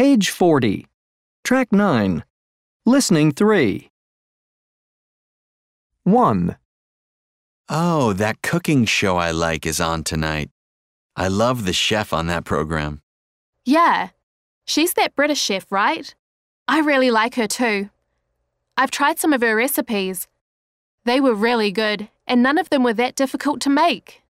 Page 40. Track 9. Listening 3. 1. Oh, that cooking show I like is on tonight. I love the chef on that program. Yeah. She's that British chef, right? I really like her too. I've tried some of her recipes. They were really good, and none of them were that difficult to make.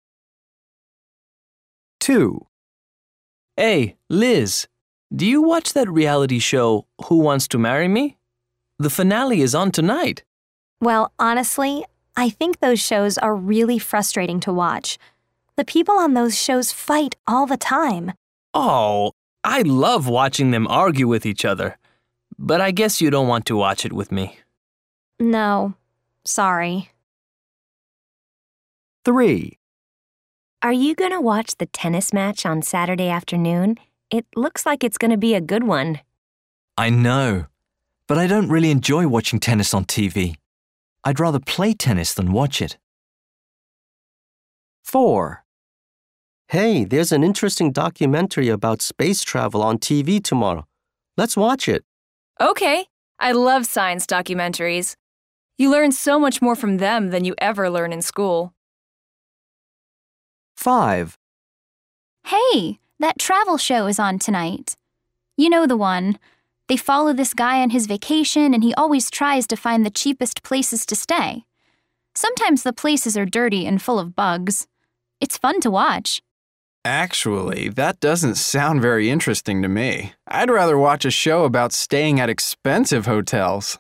2. Hey, Liz, do you watch that reality show, Who Wants to Marry Me? The finale is on tonight. Well, honestly, I think those shows are really frustrating to watch. The people on those shows fight all the time. Oh, I love watching them argue with each other. But I guess you don't want to watch it with me. No, sorry. 3. Are you going to watch the tennis match on Saturday afternoon? It looks like it's going to be a good one. I know, but I don't really enjoy watching tennis on TV. I'd rather play tennis than watch it. 4. Hey, there's an interesting documentary about space travel on TV tomorrow. Let's watch it. Okay, I love science documentaries. You learn so much more from them than you ever learn in school. 5. Hey, that travel show is on tonight. You know the one. They follow this guy on his vacation and he always tries to find the cheapest places to stay. Sometimes the places are dirty and full of bugs. It's fun to watch. Actually, that doesn't sound very interesting to me. I'd rather watch a show about staying at expensive hotels.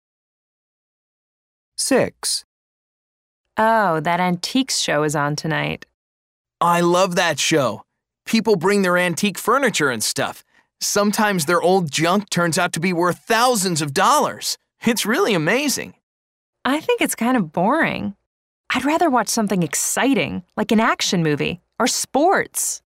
6. Oh, that antiques show is on tonight. I love that show. People bring their antique furniture and stuff. Sometimes their old junk turns out to be worth thousands of dollars. It's really amazing. I think it's kind of boring. I'd rather watch something exciting, like an action movie or sports.